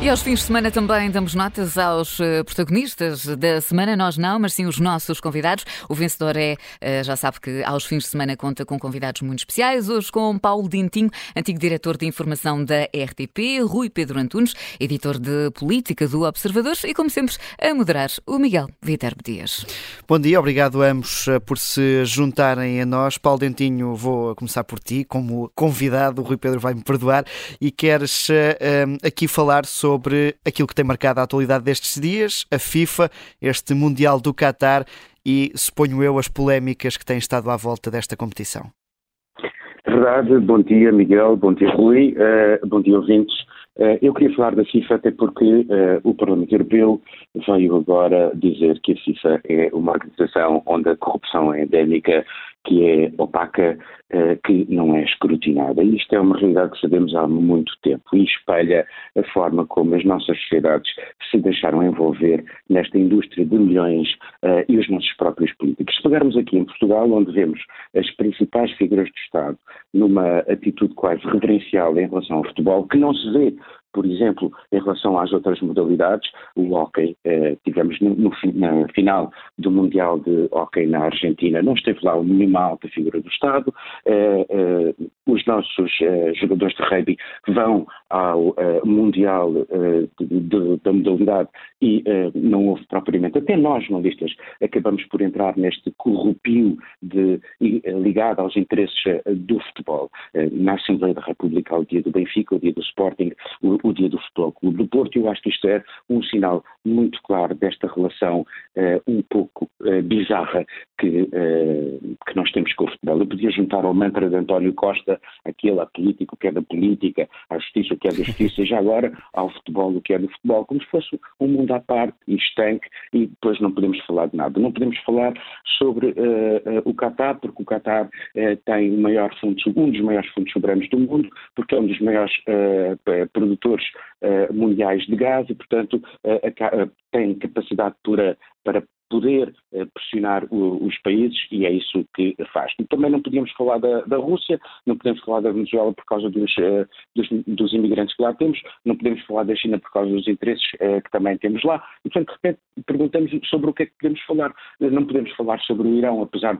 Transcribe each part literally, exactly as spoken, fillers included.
E aos fins de semana também damos notas aos uh, protagonistas da semana. Nós não, mas sim os nossos convidados. O vencedor é, uh, já sabe que aos fins de semana conta com convidados muito especiais. Hoje com Paulo Dintinho, antigo diretor de informação da R T P, Rui Pedro Antunes, editor de política do Observador e, como sempre, a moderar o Miguel Viterbo Dias. Bom dia, obrigado a ambos por se juntarem a nós. Paulo Dintinho, vou começar por ti, como convidado. O Rui Pedro vai-me perdoar e queres uh, aqui falar sobre sobre aquilo que tem marcado a atualidade destes dias, a FIFA, este Mundial do Qatar e, suponho eu, as polémicas que têm estado à volta desta competição. Verdade, bom dia Miguel, bom dia Rui, uh, bom dia ouvintes. Uh, eu queria falar da FIFA até porque uh, o Parlamento Europeu veio agora dizer que a FIFA é uma organização onde a corrupção é endémica, que é opaca, uh, que não é escrutinada. E isto é uma realidade que sabemos há muito tempo e espelha a forma como as nossas sociedades se deixaram envolver nesta indústria de milhões uh, e os nossos próprios políticos. Se pegarmos aqui em Portugal, onde vemos as principais figuras do Estado numa atitude quase reverencial em relação ao futebol, que não se vê, por exemplo, em relação às outras modalidades, o hóquei, eh, tivemos no, no, na final do Mundial de Hóquei na Argentina, não esteve lá nenhuma alta figura do Estado, eh, eh, os nossos eh, jogadores de rugby vão ao eh, Mundial eh, de, de, da modalidade e eh, não houve propriamente, até nós jornalistas acabamos por entrar neste corrupio de, eh, ligado aos interesses eh, do futebol. Eh, na Assembleia da República, ao dia do Benfica, ao dia do Sporting, o, o dia do Futebol Clube do Porto, e eu acho que isto é um sinal muito claro desta relação uh, um pouco uh, bizarra que, uh, que nós temos com o futebol. Eu podia juntar ao mantra de António Costa, aquele a política, o que é da política, à justiça, o que é da justiça, e já agora ao futebol, o que é do futebol, como se fosse um mundo à parte e estanque, e depois não podemos falar de nada. Não podemos falar sobre uh, uh, o Qatar, porque o Qatar uh, tem o maior fundo, um dos maiores fundos soberanos do mundo, porque é um dos maiores uh, produtores Uh, mundiais de gás e, portanto, uh, uh, tem capacidade para, para poder uh, pressionar o, os países, e é isso que faz. E também não podíamos falar da, da Rússia, não podemos falar da Venezuela por causa dos, uh, dos, dos imigrantes que lá temos, não podemos falar da China por causa dos interesses uh, que também temos lá, e, portanto, de repente perguntamos sobre o que é que podemos falar. Não podemos falar sobre o Irão, apesar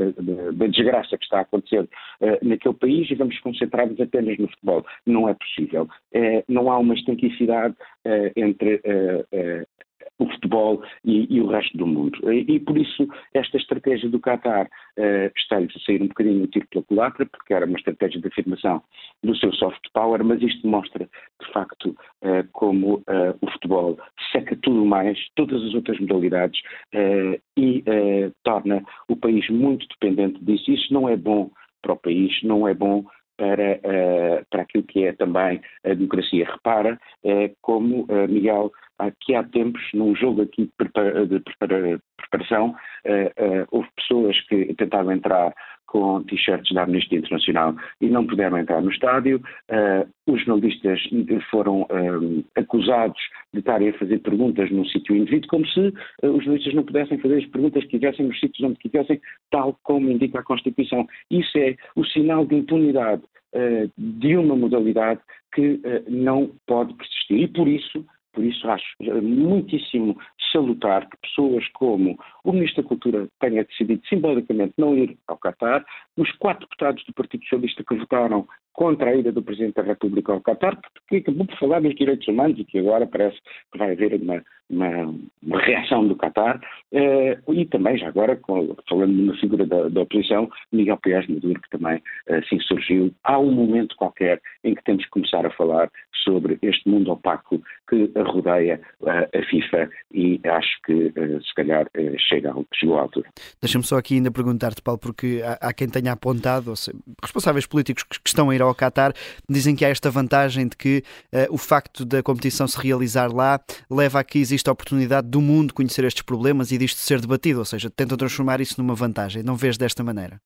da desgraça que está a acontecer uh, naquele país, e vamos concentrar-nos apenas no futebol. Não é possível. Uh, não há uma estanquicidade uh, entre uh, uh, o futebol e, e o resto do mundo. E, e por isso esta estratégia do Qatar uh, está-lhes a sair um bocadinho o tiro pela culatra, porque era uma estratégia de afirmação do seu soft power, mas isto mostra de facto uh, como uh, o futebol seca tudo mais, todas as outras modalidades, uh, e uh, torna o país muito dependente disso. Isso não é bom para o país, não é bom para, uh, para aquilo que é também a democracia. Repara, uh, como, uh, Miguel, que há tempos, num jogo aqui de, prepara, de prepara, preparação, uh, uh, houve pessoas que tentavam entrar com t-shirts da Amnistia Internacional e não puderam entrar no estádio. Uh, os jornalistas foram um, acusados de estarem a fazer perguntas num sítio indevido, como se uh, os jornalistas não pudessem fazer as perguntas que quisessem nos sítios onde quisessem, tal como indica a Constituição. Isso é o sinal de impunidade uh, de uma modalidade que uh, não pode persistir. E por isso, Por isso acho muitíssimo salutar que pessoas como o Ministro da Cultura tenha decidido simbolicamente não ir ao Qatar, os quatro deputados do Partido Socialista que votaram contra a ida do Presidente da República ao Qatar, porque acabou por falar dos direitos humanos e que agora parece que vai haver uma, uma, uma reação do Qatar, uh, e também já agora, com, falando de uma figura da, da oposição, Miguel Pérez Maduro, que também assim surgiu. Há um momento qualquer em que temos que começar a falar sobre este mundo opaco que rodeia uh, a FIFA, e acho que uh, se calhar uh, chega, chegou à altura. Deixa-me só aqui ainda perguntar-te, Paulo, porque há, há quem tenha apontado, ou seja, responsáveis políticos que, que estão a ir ao Qatar, dizem que há esta vantagem de que uh, o facto da competição se realizar lá leva a que exista a oportunidade do mundo conhecer estes problemas e disto ser debatido, ou seja, tentam transformar isso numa vantagem. Não vês desta maneira?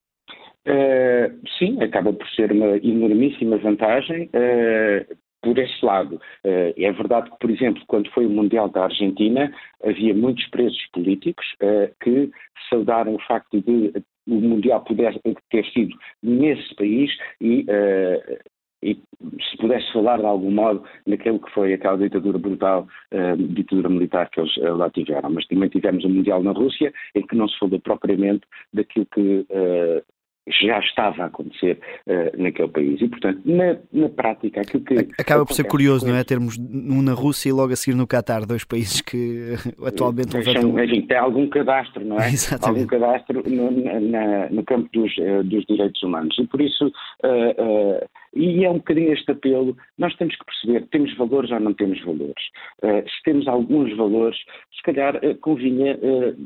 Uh, sim, acaba por ser uma enormíssima vantagem. Uh, Por esse lado, uh, é verdade que, por exemplo, quando foi o Mundial da Argentina, havia muitos presos políticos uh, que saudaram o facto de o Mundial pudesse ter sido nesse país, e uh, e se pudesse falar de algum modo naquilo que foi aquela ditadura brutal, uh, ditadura militar que eles uh, lá tiveram. Mas também tivemos um Mundial na Rússia em que não se falou propriamente daquilo que uh, já estava a acontecer uh, naquele país. E, portanto, na, na prática, aquilo que... Acaba por ser curioso, não é? Termos um na Rússia e logo a seguir no Qatar, dois países que atualmente... São, enfim, tem algum cadastro, não é? Exatamente. Algum cadastro no, na, no campo dos, uh, dos direitos humanos. E por isso, uh, uh, e é um bocadinho este apelo, nós temos que perceber, temos valores ou não temos valores. Uh, se temos alguns valores, se calhar uh, convinha... Uh,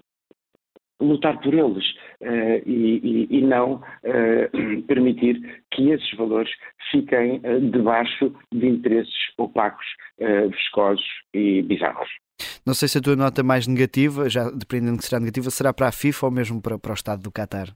lutar por eles uh, e, e, e não uh, permitir que esses valores fiquem uh, debaixo de interesses opacos, uh, viscosos e bizarros. Não sei se a tua nota mais negativa, já dependendo que será negativa, será para a FIFA ou mesmo para, para o Estado do Qatar?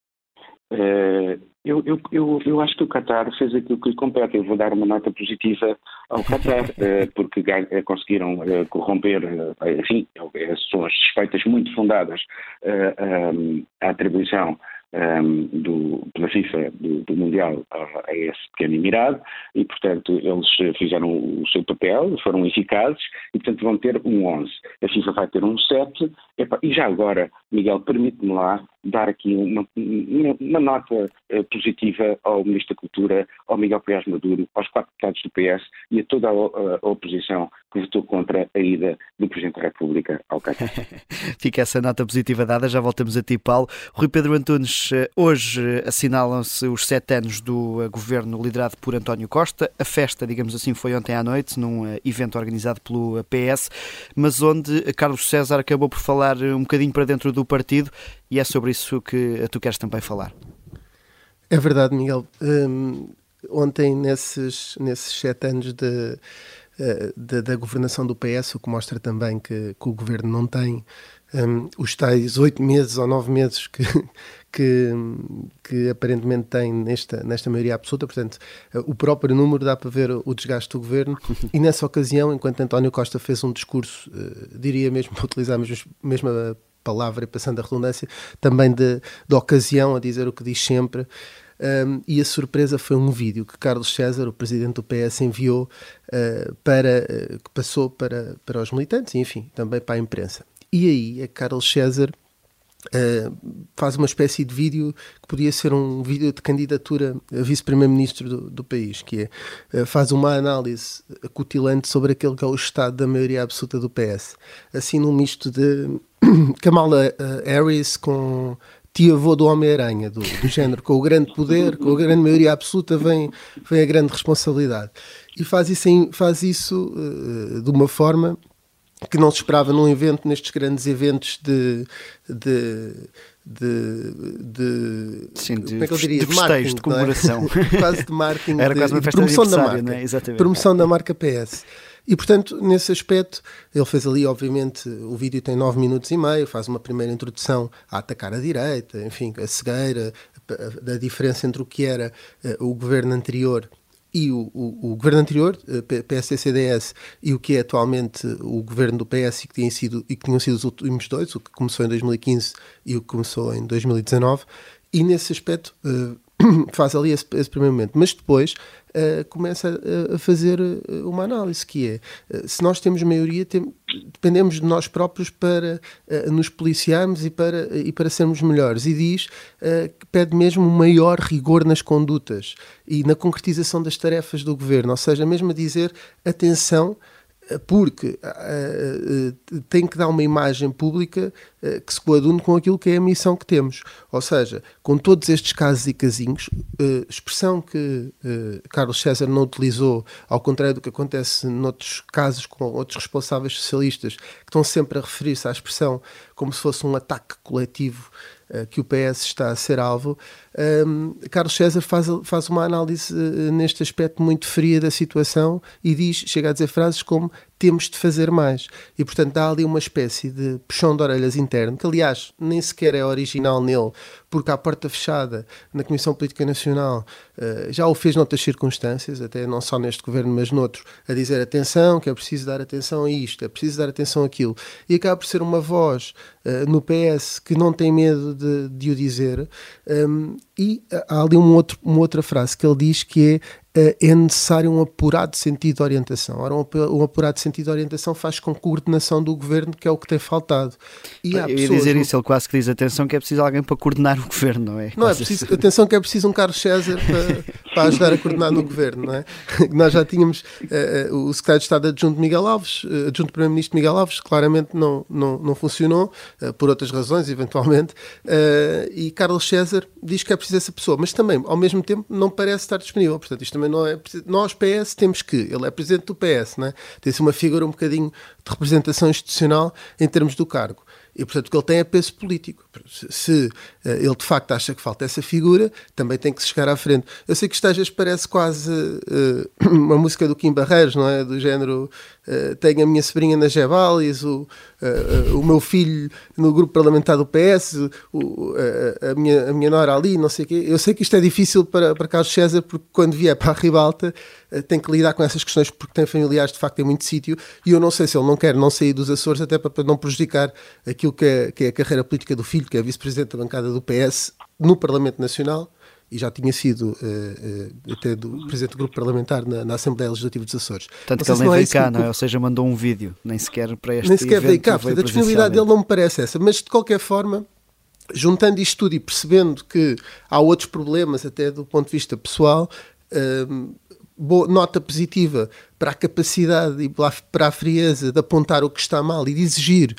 Uh, eu, eu, eu, eu acho que o Qatar fez aquilo que lhe compete. Eu vou dar uma nota positiva ao Qatar, uh, porque uh, conseguiram uh, corromper, uh, enfim, são as suspeitas muito fundadas uh, um, à atribuição um, do, pela FIFA do, do Mundial a, a esse pequeno Emirado e, portanto, eles fizeram o seu papel, foram eficazes e, portanto, vão ter um onze. A FIFA vai ter um sete. Epa, e já agora, Miguel, permite-me lá dar aqui uma, uma, uma nota uh, positiva ao Ministro da Cultura, ao Miguel Paiás Maduro, aos quatro deputados do P S e a toda a, a, a oposição que votou contra a ida do Presidente da República ao Qatar. Fica essa nota positiva dada, já voltamos a ti, Paulo. Rui Pedro Antunes, hoje assinalam-se os sete anos do governo liderado por António Costa. A festa, digamos assim, foi ontem à noite, num evento organizado pelo P S, mas onde Carlos César acabou por falar um bocadinho para dentro do partido e é sobre isso que tu queres também falar. É verdade, Miguel. Um, ontem, nesses, nesses sete anos de, de, da governação do P S, o que mostra também que, que o governo não tem um, os tais oito meses ou nove meses que, que, que aparentemente tem nesta, nesta maioria absoluta, portanto, o próprio número dá para ver o desgaste do governo e nessa ocasião, enquanto António Costa fez um discurso, uh, diria mesmo, para utilizar a mesma, mesma palavra e passando a redundância, também de, de ocasião, a dizer o que diz sempre, um, e a surpresa foi um vídeo que Carlos César, o presidente do P S, enviou uh, para, uh, que passou para, para os militantes e, enfim, também para a imprensa. E aí, a Carlos César uh, faz uma espécie de vídeo que podia ser um vídeo de candidatura a vice-primeiro-ministro do, do país, que é, uh, faz uma análise acutilante sobre aquele que é o estado da maioria absoluta do P S. Assim, num misto de Kamala uh, Harris com tia-avô do Homem-Aranha, do, do género, com o grande poder, com a grande maioria absoluta vem, vem a grande responsabilidade. E faz isso, em, faz isso uh, de uma forma que não se esperava num evento, nestes grandes eventos de... de de, de, Sim, de, como é que eu diria? de festejo, de comemoração. É? Quase de marketing, Era de, quase uma de festa promoção de da aniversário, marca. não é? Exatamente. Promoção da marca P S. E, portanto, nesse aspecto, ele fez ali, obviamente, o vídeo tem nove minutos e meio, faz uma primeira introdução a atacar a direita, enfim, a cegueira, a, a, a diferença entre o que era uh, o governo anterior e o, o, o governo anterior, P S D C D S, e o que é atualmente o governo do P S e que, tinham sido, e que tinham sido os últimos dois, o que começou em dois mil e quinze e o que começou em dois mil e dezanove, e nesse aspecto uh, faz ali esse, esse primeiro momento. Mas depois uh, começa a, a fazer uh, uma análise, que é, uh, se nós temos maioria, tem, dependemos de nós próprios para uh, nos policiarmos e para, uh, e para sermos melhores. E diz uh, que pede mesmo um maior rigor nas condutas e na concretização das tarefas do governo. Ou seja, mesmo a dizer, atenção, porque uh, uh, tem que dar uma imagem pública uh, que se coadune com aquilo que é a missão que temos. Ou seja, com todos estes casos e casinhos, uh, expressão que uh, Carlos César não utilizou, ao contrário do que acontece noutros casos com outros responsáveis socialistas, que estão sempre a referir-se à expressão como se fosse um ataque coletivo uh, que o P S está a ser alvo. Um, Carlos César faz, faz uma análise uh, neste aspecto muito fria da situação e diz, chega a dizer frases como: temos de fazer mais. E, portanto, há ali uma espécie de puxão de orelhas interno, que, aliás, nem sequer é original nele, porque à porta fechada, na Comissão Política Nacional, uh, já o fez noutras circunstâncias, até não só neste governo, mas noutros, a dizer atenção, que é preciso dar atenção a isto, é preciso dar atenção àquilo. E acaba por ser uma voz uh, no P S que não tem medo de, de o dizer. Um, e há ali um outro, uma outra frase que ele diz que é é necessário um apurado sentido de orientação. Ora, um apurado sentido de orientação faz com coordenação do governo, que é o que tem faltado. E há Eu ia dizer isso, ele quase que diz, atenção, que é preciso alguém para coordenar o governo, não é? Não é preciso, atenção que é preciso um Carlos César para, para ajudar a coordenar no governo, não é? Nós já tínhamos uh, o secretário de Estado adjunto Miguel Alves, uh, adjunto primeiro-ministro Miguel Alves, claramente não, não, não funcionou, uh, por outras razões, eventualmente, uh, e Carlos César diz que é preciso essa pessoa, mas também, ao mesmo tempo, não parece estar disponível. Portanto, isto também não é preciso. Nós, P S, temos que, ele é presidente do P S, não é? Tem-se uma figura um bocadinho de representação institucional em termos do cargo. E, portanto, o que ele tem é peso político. Se, se uh, ele, de facto, acha que falta essa figura, também tem que se chegar à frente. Eu sei que isto às vezes parece quase uh, uma música do Kim Barreiros, não é? Do género, uh, tenho a minha sobrinha na Gebalis, o, uh, uh, o meu filho no grupo parlamentar do P S, o, uh, a, minha, a minha nora ali, não sei o quê. Eu sei que isto é difícil para, para Carlos César, porque quando vier para a Ribalta uh, tem que lidar com essas questões, porque tem familiares, de facto, em muito sítio, e eu não sei se ele não quer não sair dos Açores, até para, para não prejudicar aquilo que é, que é a carreira política do filho, que é vice-presidente da bancada do P S no Parlamento Nacional, e já tinha sido uh, uh, até do presidente do grupo parlamentar na, na Assembleia Legislativa dos Açores. Tanto que ele nem veio cá, não é? Ou seja, mandou um vídeo, nem sequer para este Nem sequer veio cá, veio portanto, a disponibilidade dele não me parece essa, mas de qualquer forma, juntando isto tudo e percebendo que há outros problemas, até do ponto de vista pessoal, uh, boa, nota positiva para a capacidade e para a frieza de apontar o que está mal e de exigir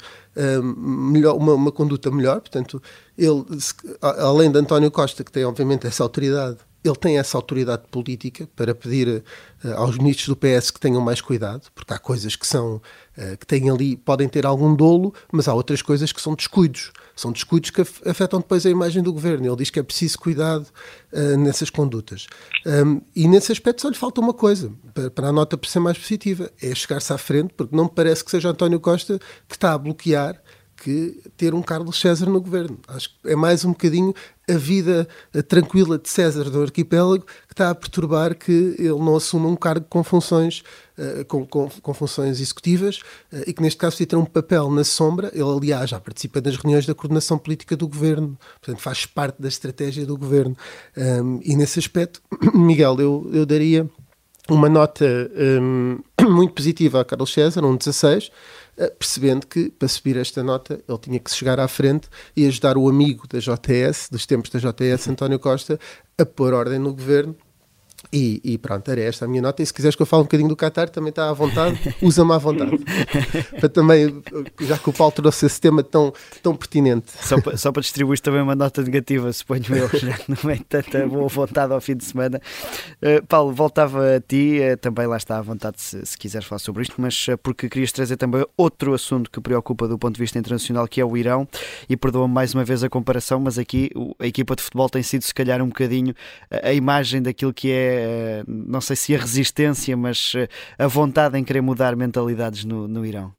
um, melhor, uma, uma conduta melhor. Portanto, ele, além de António Costa, que tem obviamente essa autoridade, ele tem essa autoridade política para pedir uh, aos ministros do P S que tenham mais cuidado, porque há coisas que são uh, que têm ali, podem ter algum dolo, mas há outras coisas que são descuidos. São descuidos que afetam depois a imagem do governo. Ele diz que é preciso cuidado uh, nessas condutas. Um, e nesse aspecto só lhe falta uma coisa, para, para a nota ser mais positiva, é chegar-se à frente, porque não me parece que seja António Costa que está a bloquear que ter um Carlos César no governo. Acho que é mais um bocadinho a vida tranquila de César do arquipélago que está a perturbar que ele não assuma um cargo com funções, uh, com, com, com funções executivas uh, e que neste caso precisa ter um papel na sombra. Ele, aliás, já participa das reuniões da coordenação política do governo, portanto faz parte da estratégia do governo. Um, e nesse aspecto, Miguel, eu, eu daria uma nota um, muito positiva a Carlos César, um dezasseis, percebendo que, para subir esta nota, ele tinha que chegar à frente e ajudar o amigo da J S, dos tempos da J S, António Costa, a pôr ordem no governo. E, e pronto, era esta a minha nota. E se quiseres que eu fale um bocadinho do Qatar, também está à vontade, usa-me à vontade. Para também, já que o Paulo trouxe esse tema tão, tão pertinente. Só para, só para distribuir também uma nota negativa, suponho eu, já não é tanta boa vontade ao fim de semana. Uh, Paulo, voltava a ti, uh, também lá está à vontade se, se quiseres falar sobre isto, mas uh, porque querias trazer também outro assunto que preocupa do ponto de vista internacional, que é o Irão, e perdoa-me mais uma vez a comparação, mas aqui a equipa de futebol tem sido se calhar um bocadinho a, a imagem daquilo que é não sei se a resistência, mas a vontade em querer mudar mentalidades no, no Irão.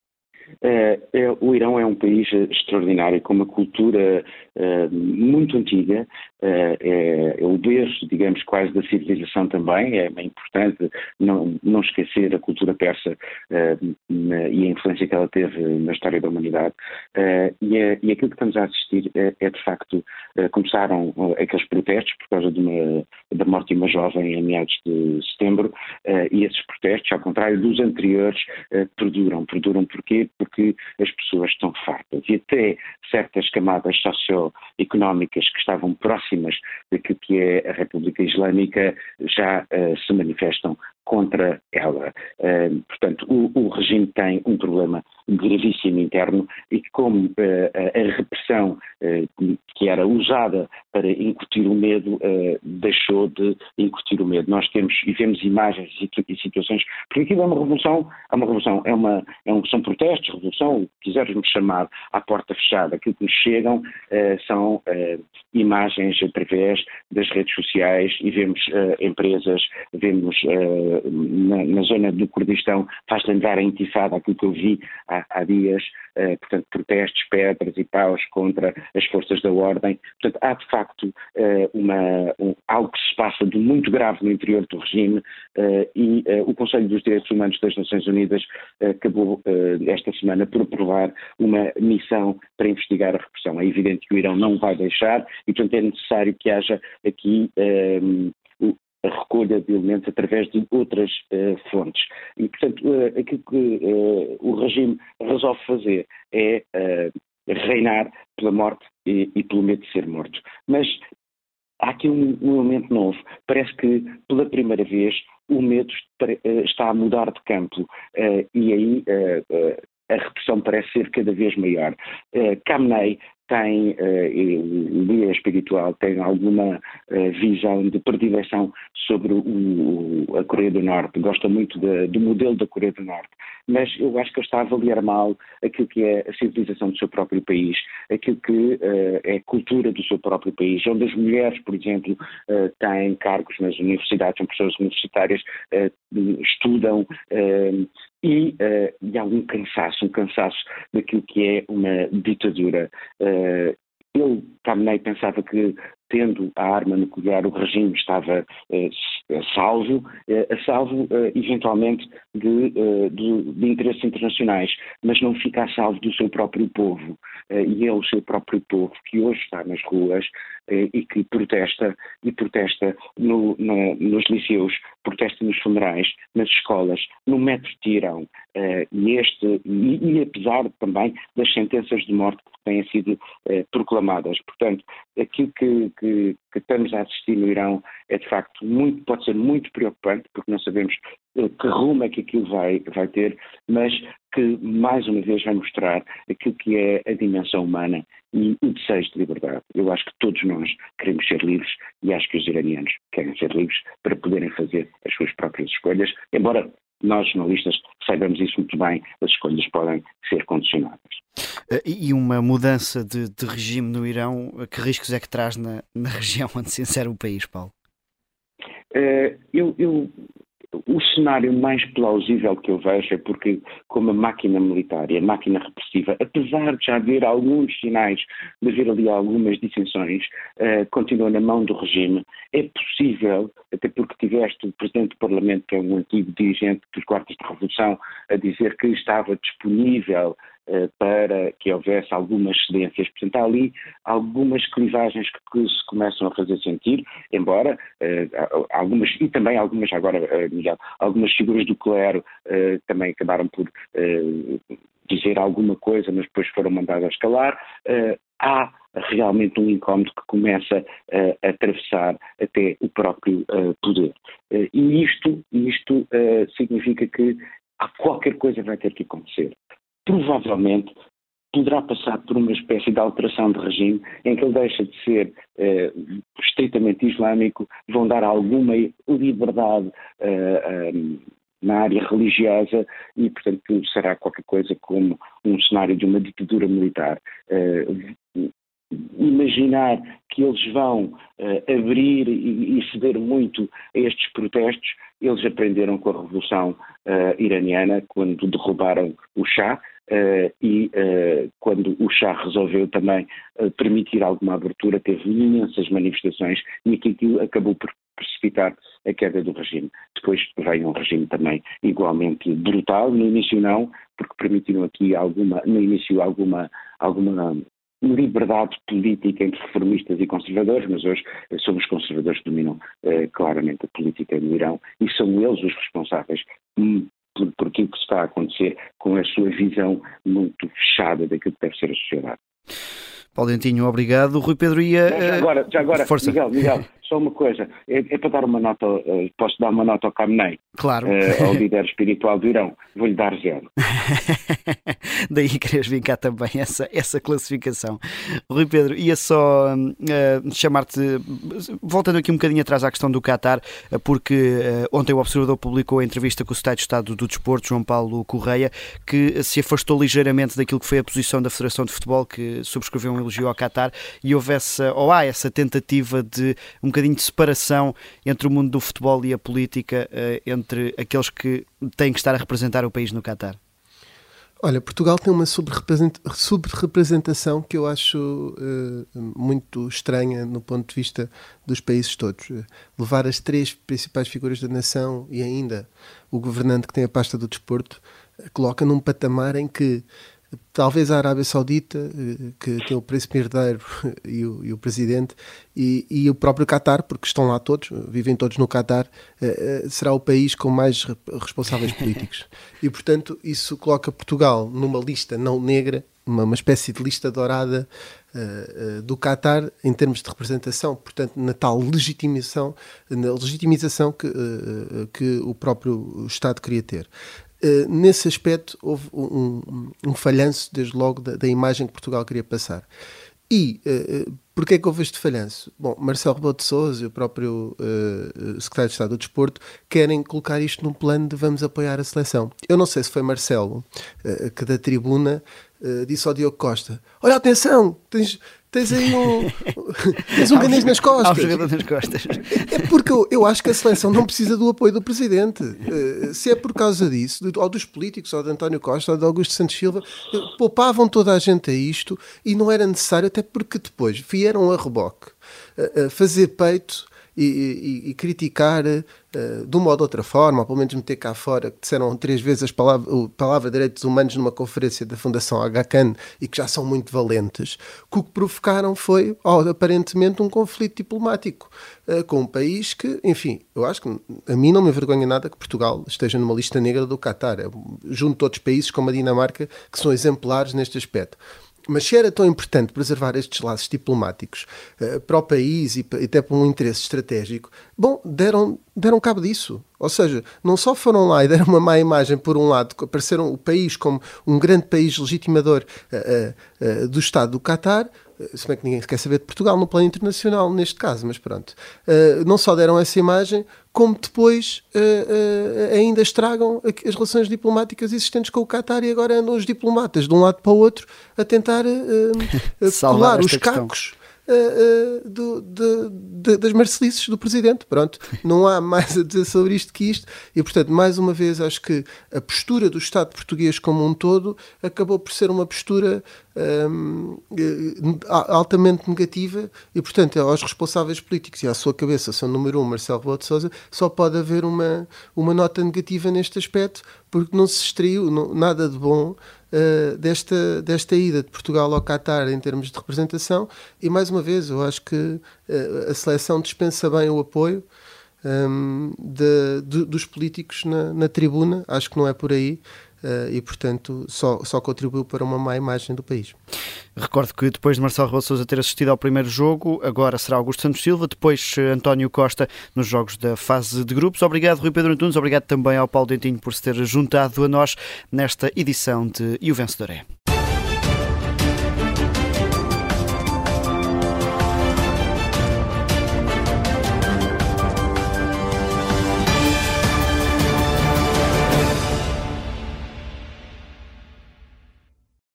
É, é, o Irão é um país extraordinário, com uma cultura é, muito antiga, é, é, é o berço, digamos, quase da civilização também. É, é importante não, não esquecer a cultura persa é, na, e a influência que ela teve na história da humanidade. É, e, é, e aquilo que estamos a assistir é, é de facto, é, começaram aqueles protestos por causa de uma, da morte de uma jovem em meados de setembro, é, e esses protestos, ao contrário dos anteriores, é, perduram. Perduram porquê? Porque as pessoas estão fartas e até certas camadas socioeconómicas que estavam próximas daquilo que é a República Islâmica já uh, se manifestam contra ela. Uh, portanto, o, o regime tem um problema gravíssimo interno e que, como uh, a repressão uh, que era usada para incutir o medo uh, deixou de incutir o medo. Nós temos e vemos imagens e, e situações, porque aquilo é uma revolução, é uma revolução, é uma, é um, são protestos, revolução, quisermos chamar à porta fechada. Aquilo que nos chegam uh, são uh, imagens através das redes sociais e vemos uh, empresas, vemos uh, na, na zona do Kurdistão faz lembrar a intifada, aquilo que eu vi há, há dias, uh, portanto, protestos, pedras e paus contra as forças da ordem. Portanto, há de facto uh, uma, um, algo que se passa de muito grave no interior do regime uh, e uh, o Conselho dos Direitos Humanos das Nações Unidas uh, acabou uh, esta semana por aprovar uma missão para investigar a repressão. É evidente que o Irão não vai deixar e, portanto, é necessário que haja aqui um, a recolha de elementos através de outras uh, fontes. E, portanto, uh, aquilo que uh, o regime resolve fazer é uh, reinar pela morte e, e pelo medo de ser morto. Mas há aqui um, um elemento novo. Parece que, pela primeira vez, o medo está a mudar de campo uh, e aí uh, uh, a repressão parece ser cada vez maior. Uh, Khamenei tem, uh, o guia espiritual, tem alguma uh, visão de predileção sobre o, a Coreia do Norte, gosta muito de, do modelo da Coreia do Norte, mas eu acho que ele está a avaliar mal aquilo que é a civilização do seu próprio país, aquilo que uh, é a cultura do seu próprio país, onde as mulheres, por exemplo, uh, têm cargos nas universidades, são pessoas universitárias, uh, estudam, uh, E, uh, e há um cansaço, um cansaço daquilo que é uma ditadura. Uh, ele, Khamenei, pensava que, tendo a arma nuclear, o regime estava uh, a salvo, uh, a salvo uh, eventualmente de, uh, de, de interesses internacionais, mas não fica a salvo do seu próprio povo. Uh, e é o seu próprio povo que hoje está nas ruas uh, e que protesta, e protesta no, na, nos liceus, protesta nos funerais, nas escolas, no metro de Teherão. Uh, e, este, e, e apesar também das sentenças de morte que têm sido uh, proclamadas. Portanto, aquilo que, que, que estamos a assistir no Irão é de facto muito, pode ser muito preocupante, porque não sabemos uh, que rumo é que aquilo vai, vai ter, mas que mais uma vez vai mostrar aquilo que é a dimensão humana e o desejo de liberdade. Eu acho que todos nós queremos ser livres e acho que os iranianos querem ser livres para poderem fazer as suas próprias escolhas, embora nós, jornalistas, saibamos isso muito bem, as escolhas podem ser condicionadas. E uma mudança de, de regime no Irão, que riscos é que traz na, na região onde se insere o país, Paulo? Uh, eu... eu... O cenário mais plausível que eu vejo é porque, como a máquina militar e a máquina repressiva, apesar de já haver alguns sinais de haver ali algumas dissensões, uh, continua na mão do regime. É possível, até porque tiveste o Presidente do Parlamento, que é um antigo dirigente dos Quartos de Revolução, a dizer que estava disponível uh, para que houvesse algumas cedências. Portanto, há ali algumas clivagens que, que se começam a fazer sentir, embora uh, algumas, e também algumas agora, uh, Miguel, algumas figuras do clero uh, também acabaram por uh, dizer alguma coisa, mas depois foram mandadas a escalar. Uh, há realmente um incómodo que começa uh, a atravessar até o próprio uh, poder. Uh, e isto, isto uh, significa que há qualquer coisa que vai ter que acontecer. Provavelmente poderá passar por uma espécie de alteração de regime em que ele deixa de ser eh, estritamente islâmico, vão dar alguma liberdade eh, eh, na área religiosa e, portanto, será qualquer coisa como um cenário de uma ditadura militar. Eh, imaginar que eles vão eh, abrir e, e ceder muito a estes protestos, eles aprenderam com a Revolução eh, iraniana, quando derrubaram o Shah, Uh, e uh, quando o Shah resolveu também uh, permitir alguma abertura, teve imensas manifestações e aquilo acabou por precipitar a queda do regime. Depois veio um regime também igualmente brutal, no início não, porque permitiram aqui alguma, no início alguma, alguma liberdade política entre reformistas e conservadores, mas hoje somos conservadores que dominam uh, claramente a política no Irão e são eles os responsáveis um, Por, por aquilo que está a acontecer com a sua visão muito fechada daquilo que deve ser a sociedade. Paulo Dentinho, obrigado. Rui Pedro ia... Já agora, já agora Força. Miguel, Miguel, só uma coisa, é, é para dar uma nota, uh, posso dar uma nota ao Khamenei, claro. uh, ao líder espiritual do Irão, vou-lhe dar zero. Daí queres vincar também essa, essa classificação. Rui Pedro, ia só uh, chamar-te, voltando aqui um bocadinho atrás à questão do Qatar, porque uh, ontem o Observador publicou a entrevista com o Secretário de Estado do Desporto, João Paulo Correia, que se afastou ligeiramente daquilo que foi a posição da Federação de Futebol, que subscreveu um elogio ao Qatar, e houve essa, ou há essa tentativa de um bocadinho de separação entre o mundo do futebol e a política, entre aqueles que têm que estar a representar o país no Qatar? Olha, Portugal tem uma sobre-representação que eu acho uh, muito estranha no ponto de vista dos países todos. Levar as três principais figuras da nação e ainda o governante que tem a pasta do desporto coloca num patamar em que talvez a Arábia Saudita, que tem o príncipe herdeiro e o, e o presidente, e, e o próprio Qatar, porque estão lá todos, vivem todos no Qatar, será o país com mais responsáveis políticos. E, portanto, isso coloca Portugal numa lista não negra, uma, uma espécie de lista dourada uh, uh, do Qatar em termos de representação, portanto, na tal legitimização, na legitimização que, uh, que o próprio Estado queria ter. Uh, nesse aspecto houve um, um, um falhanço desde logo da, da imagem que Portugal queria passar. E uh, porquê é que houve este falhanço? Bom, Marcelo Rebelo de Sousa e o próprio uh, secretário de Estado do Desporto querem colocar isto num plano de vamos apoiar a seleção. Eu não sei se foi Marcelo uh, que da tribuna uh, disse ao Diogo Costa: olha, atenção, tens... Tens aí um, tens um ganês nas costas. nas costas. É porque eu, eu acho que a seleção não precisa do apoio do Presidente. Uh, se é por causa disso, de, ou dos políticos, ou de António Costa, ou de Augusto Santos Silva, uh, poupavam toda a gente a isto e não era necessário, até porque depois vieram a reboque uh, uh, fazer peito e, e, e criticar uh, de uma ou de outra forma, ou pelo menos meter cá fora, que disseram três vezes as palavras, a palavra direitos humanos numa conferência da Fundação Aga Khan e que já são muito valentes, que o que provocaram foi, oh, aparentemente, um conflito diplomático uh, com um país que, enfim, eu acho que a mim não me envergonha nada que Portugal esteja numa lista negra do Qatar, junto a outros países como a Dinamarca, que são exemplares neste aspecto. Mas se era tão importante preservar estes laços diplomáticos uh, para o país e, e até por um interesse estratégico, bom, deram, deram cabo disso. Ou seja, não só foram lá e deram uma má imagem por um lado, apareceram o país como um grande país legitimador uh, uh, uh, do Estado do Qatar, uh, se bem que ninguém quer saber de Portugal no plano internacional neste caso, mas pronto. Uh, não só deram essa imagem, como depois uh, uh, ainda estragam as relações diplomáticas existentes com o Qatar e agora andam os diplomatas de um lado para o outro a tentar uh, uh, colar os cacos uh, uh, do, de, de, das marcelices do Presidente. Pronto, não há mais a dizer sobre isto que isto e, portanto, mais uma vez, acho que a postura do Estado português como um todo acabou por ser uma postura Um, altamente negativa e, portanto, aos responsáveis políticos e à sua cabeça, são número um, Marcelo Rebelo de Sousa, só pode haver uma, uma nota negativa neste aspecto, porque não se extraiu não, nada de bom uh, desta, desta ida de Portugal ao Qatar em termos de representação e, mais uma vez, eu acho que uh, a seleção dispensa bem o apoio um, de, de, dos políticos na, na tribuna, acho que não é por aí. Uh, e, portanto, só, só contribuiu para uma má imagem do país. Recordo que depois de Marcelo Rebelo de Sousa ter assistido ao primeiro jogo, agora será Augusto Santos Silva, depois António Costa nos jogos da fase de grupos. Obrigado, Rui Pedro Antunes, obrigado também ao Paulo Dentinho por se ter juntado a nós nesta edição de E o Vencedor é.